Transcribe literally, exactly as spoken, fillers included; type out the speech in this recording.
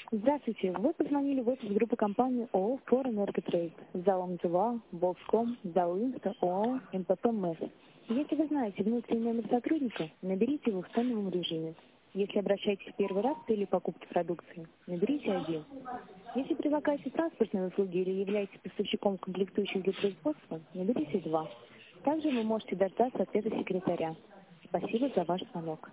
Здравствуйте. Вы позвонили в офис группы компании ООО «Фор Энерготрейд» с залом ТВА, Волском, зал Инста, ООО МПП МЭС. Если вы знаете внутренний номер сотрудника, наберите его в тоновом режиме. Если обращаетесь в первый раз в целью покупки продукции, наберите один. Если предлагаете транспортные услуги или являетесь поставщиком комплектующих для производства, наберите два. Также вы можете дождаться ответа секретаря. Спасибо за ваш звонок.